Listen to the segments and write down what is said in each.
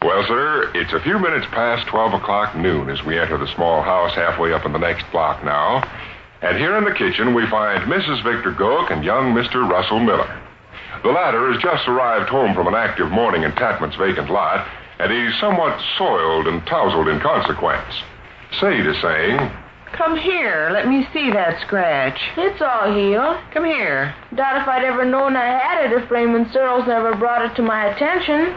Well, sir, it's a few minutes past 12 o'clock noon as we enter the small house halfway up in the next block now. And here in the kitchen we find Mrs. Victor Gook and young Mr. Russell Miller. The latter has just arrived home from an active morning in Tatman's vacant lot, and he's somewhat soiled and tousled in consequence. Sade is saying, "Come here, let me see that scratch." It's all healed. Come here. Doubt if I'd ever known I had it if Raymond Searles never brought it to my attention.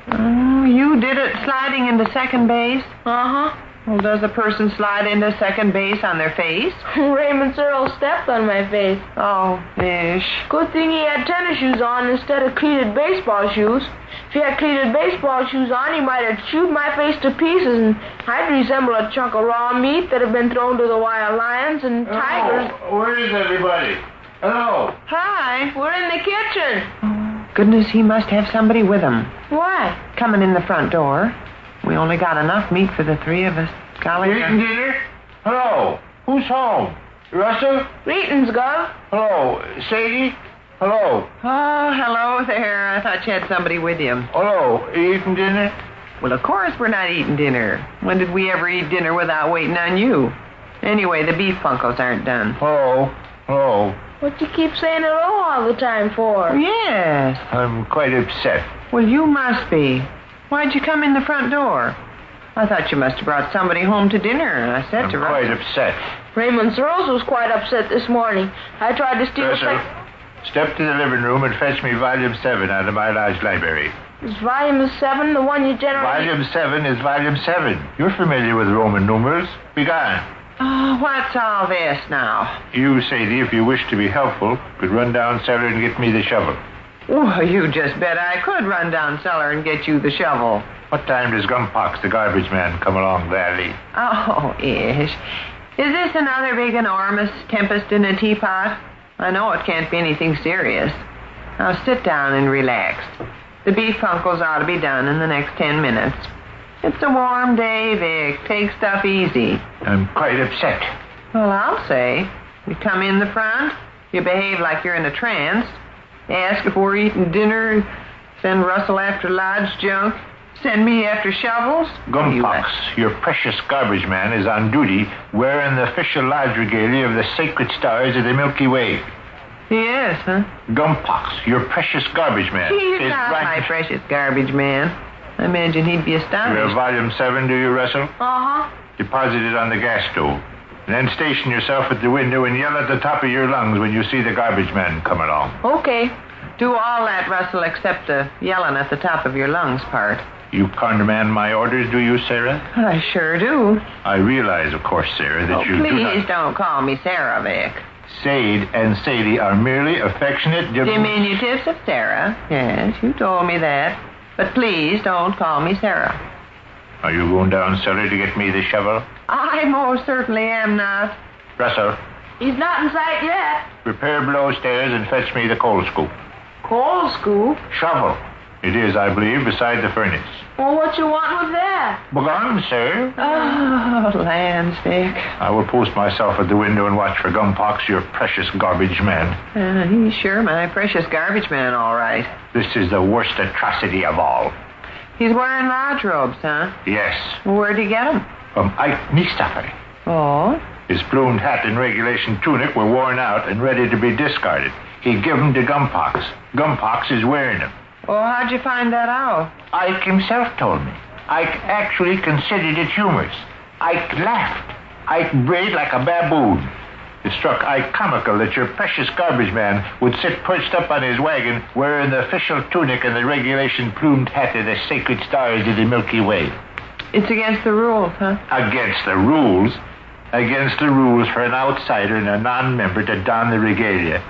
Oh, you did it sliding into second base? Uh-huh. Well, does a person slide into second base on their face? Raymond Searles stepped on my face. Oh, ish. Good thing he had tennis shoes on instead of cleated baseball shoes. If he had cleated baseball shoes on, he might have chewed my face to pieces, and I'd resemble a chunk of raw meat that had been thrown to the wild lions and tigers. Oh, where is everybody? Hello. Hi, we're in the kitchen. Goodness, he must have somebody with him. Why? Coming in the front door. We only got enough meat for the three of us. Golly. You eating dinner? Hello. Who's home? Russell? Greetings, Gov. Hello. Sadie? Hello. Oh, hello there. I thought you had somebody with you. Hello. You eating dinner? Well, of course we're not eating dinner. When did we ever eat dinner without waiting on you? Anyway, the beef punkles aren't done. Hello. Hello. What do you keep saying hello all the time for? Yes. I'm quite upset. Well, you must be. Why'd you come in the front door? I thought you must have brought somebody home to dinner. I said I'm to quite Russell. upset. Raymond Searles was quite upset this morning. I tried to steal Russell, step to the living room and fetch me Volume 7 out of my large library. Is Volume 7 the one you generally... Volume 7 is Volume 7. You're familiar with Roman numerals. Be gone. Oh, what's all this now? You, Sadie, if you wish to be helpful, could run down cellar and get me the shovel. Well, you just bet I could run down cellar and get you the shovel. What time does Gumpox, the garbage man, come along the alley? Oh, ish. Is this another big enormous tempest in a teapot? I know it can't be anything serious. Now sit down and relax. The beef punkles ought to be done in the next 10 minutes. It's a warm day, Vic. Take stuff easy. I'm quite upset. Well, I'll say. You come in the front, you behave like you're in a trance, ask if we're eating dinner, send Russell after Lodge junk, send me after shovels. Gumpox, your precious garbage man, is on duty wearing the official lodge regalia of the sacred stars of the Milky Way. Yes, huh? Gumpox, your precious garbage man. He's is not right. my precious garbage man. I imagine he'd be You have astonished. Volume 7, do you, Russell? Uh-huh. Deposit it on the gas stove. And then station yourself at the window and yell at the top of your lungs when you see the garbage man come along. Okay. Do all that, Russell, except the yelling at the top of your lungs part. You countermand my orders, do you, Sarah? I sure do. I realize, of course, Sarah, that you do Please not... don't call me Sarah, Vic. Sade and Sadie are merely affectionate... Diminutives of Sarah. Yes, you told me that. But please don't call me Sarah. Are you going down cellar to get me the shovel? I most certainly am not. Russell, He's not in sight yet. prepare below stairs and fetch me the coal scoop. Coal scoop? Shovel. It is, I believe, beside the furnace. Well, what you want with that? Begone, sir. Oh, lands, Vic. I will post myself at the window and watch for Gumpox, your precious garbage man. He's sure my precious garbage man, all right. This is the worst atrocity of all. He's wearing lodge robes, huh? Yes, Where'd he get them? from Ike Niestaffer. Oh? His plumed hat and regulation tunic were worn out and ready to be discarded. He gave them to Gumpox. Gumpox is wearing them. Oh, how'd you find that out? Ike himself told me. Ike actually considered it humorous. Ike laughed. Ike brayed like a baboon. It struck Ike comical that your precious garbage man would sit perched up on his wagon wearing the official tunic and the regulation plumed hat of the sacred stars of the Milky Way. It's against the rules, huh? Against the rules? Against the rules for an outsider and a non-member to don the regalia.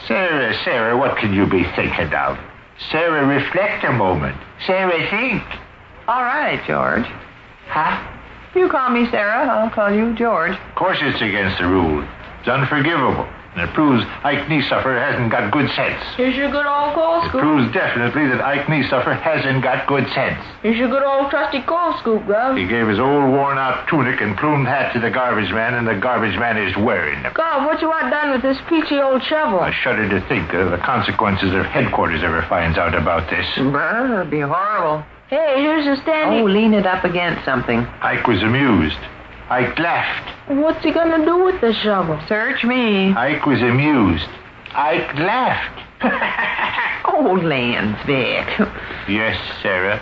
Sarah, what can you be thinking of? Sarah, reflect a moment. Sarah, think. All right, George. Huh? You call me Sarah, I'll call you George. Of course it's against the rules. It's unforgivable. And it proves Ike Niesuffer hasn't got good sense. Here's your good old coal It scoop. proves definitely that Ike Niesuffer hasn't got good sense. Here's your good old trusty coal scoop, Gov. He gave his old worn-out tunic and plumed hat to the garbage man, and the garbage man is wearing them. Gov, what you want done with this peachy old shovel? I shudder to think of the consequences if headquarters ever finds out about this. It'd be horrible. Hey, here's the standing... Oh, lean it up against something. Ike was amused. Ike laughed. What's he gonna do with the shovel? Search me. Ike was amused. Ike laughed. Old lands, Vic. Yes, Sarah.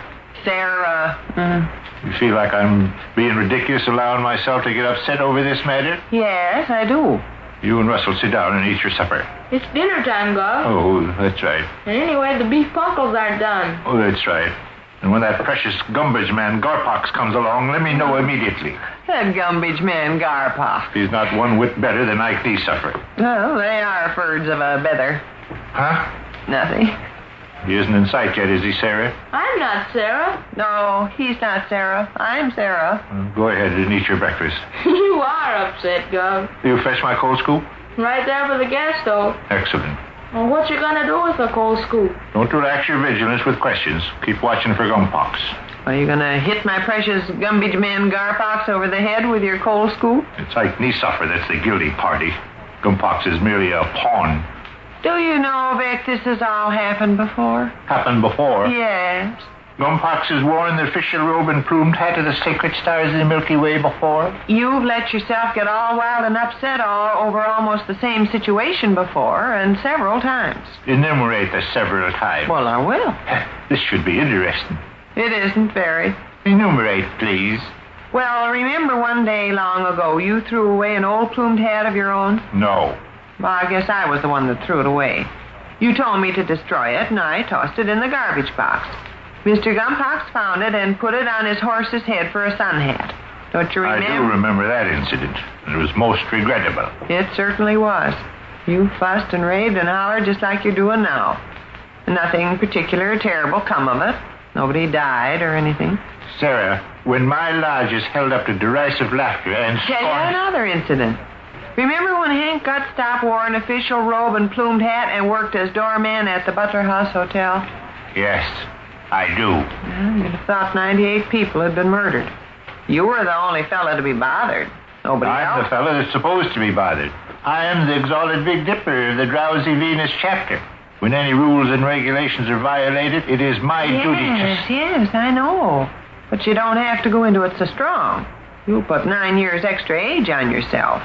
Sarah. You feel like I'm being ridiculous allowing myself to get upset over this matter? Yes, I do. You and Russell sit down and eat your supper. It's dinner time, Gov. Oh, that's right. And anyway, the beef punkles aren't done. Oh, that's right. And when that precious gumbage man Garpox comes along, let me know immediately. That gumbage man, Garpa. He's not one whit better than Ike Niesuffer. Well, they are birds of a feather. Huh? Nothing. He isn't in sight yet, is he, Sarah? I'm not Sarah. No, he's not Sarah. I'm Sarah. Well, go ahead and eat your breakfast. You are upset, Gov. You fetch my coal scoop? Right there for the gas stove. Excellent. Well, what you gonna do with the coal scoop? Don't relax your vigilance with questions. Keep watching for gumpox. Are you gonna hit my precious gumbage man Garpox over the head with your coal scoop? It's Ike Niesuffer that's the guilty party. Gumpox is merely a pawn. Do you know, Vic, this has all happened before? Happened before. Yes. Gumpox has worn the official robe and plumed hat of the sacred stars of the Milky Way before. You've let yourself get all wild and upset all over almost the same situation before, and several times. Enumerate the several times. Well, I will. This should be interesting. It isn't very. Enumerate, please. Well, remember one day long ago you threw away an old plumed hat of your own? No. Well, I guess I was the one that threw it away. You told me to destroy it, and I tossed it in the garbage box. Mr. Gumpox found it and put it on his horse's head for a sun hat. Don't you remember? I do remember that incident. It was most regrettable. It certainly was. You fussed and raved and hollered just like you're doing now. Nothing particular or terrible come of it. Nobody died or anything. Sarah, when my lodge is held up to derisive laughter and Tell you another incident. Remember when Hank Gutstop wore an official robe and plumed hat and worked as doorman at the Butler House Hotel? Yes, I do. Well, you'd have thought 98 people had been murdered. You were the only fellow to be bothered. Nobody I'm else. the fellow that's supposed to be bothered. I am the exalted Big Dipper of the Drowsy Venus chapter. When any rules and regulations are violated, it is my duty to... Yes, I know. But you don't have to go into it so strong. You'll put 9 years extra age on yourself.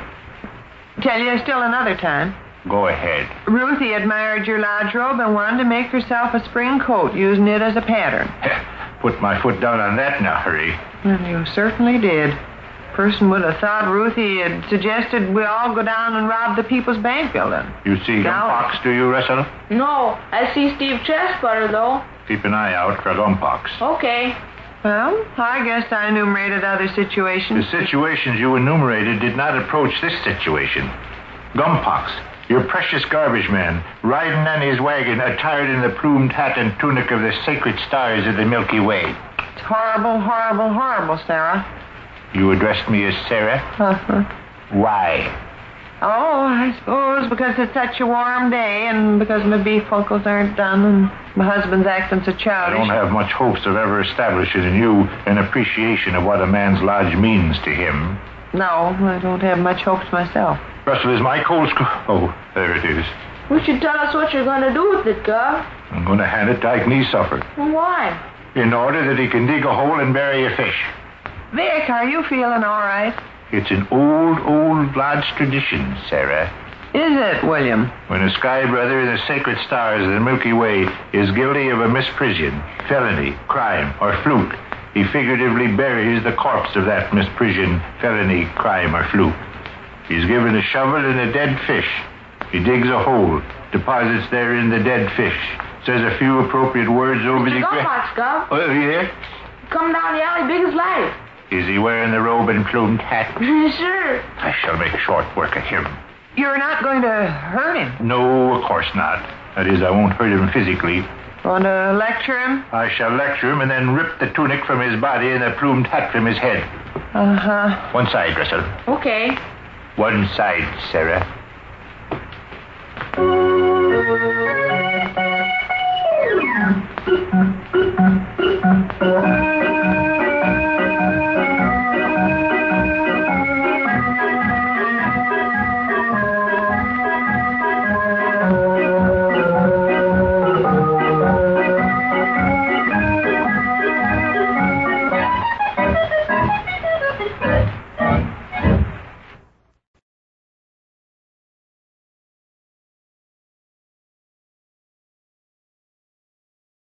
Tell you still another time. Go ahead. Ruthie admired your lodge robe and wanted to make herself a spring coat using it as a pattern. Put my foot down on that now, hurry. Well, you certainly did. Person would have thought Ruthie had suggested we all go down and rob the People's Bank building. You see Gumpox, do you, Russell? No, I see Steve Chestbutter, though. Keep an eye out for Gumpox. Okay. Well, I guess I enumerated other situations. The situations you enumerated did not approach this situation. Gumpox, your precious garbage man, riding on his wagon, attired in the plumed hat and tunic of the sacred stars of the Milky Way. It's horrible, horrible, horrible, Sarah. You addressed me as Sarah? Uh-huh. Why? Oh, I suppose because it's such a warm day and because my beef punkles aren't done and my husband's acting so I childish. don't have much hopes of ever establishing in you an appreciation of what a man's lodge means to him. No, I don't have much hopes myself. Russell, is my coal scoop... Oh, there it is. You should tell us what you're gonna do with it, Gov. I'm going to hand it to Ike Niesuffer Why? in order that he can dig a hole and bury a fish. Vic, are you feeling all right? It's an old lodge tradition, Sarah. Is it, William? When a sky brother in the sacred stars of the Milky Way is guilty of a misprision, felony, crime, or fluke, he figuratively buries the corpse of that misprision, felony, crime, or fluke. He's given a shovel and a dead fish. He digs a hole, deposits therein the dead fish, says a few appropriate words over the ground. Gumpox, Gov. Oh, yeah? Come down the alley big as life. Is he wearing the robe and plumed hat? Sure. I shall make short work of him. You're not going to hurt him? No, of course not. That is, I won't hurt him physically. Want to lecture him? I shall lecture him and then rip the tunic from his body and the plumed hat from his head. Uh-huh. One side, Russell. Okay. One side, Sarah. Ike.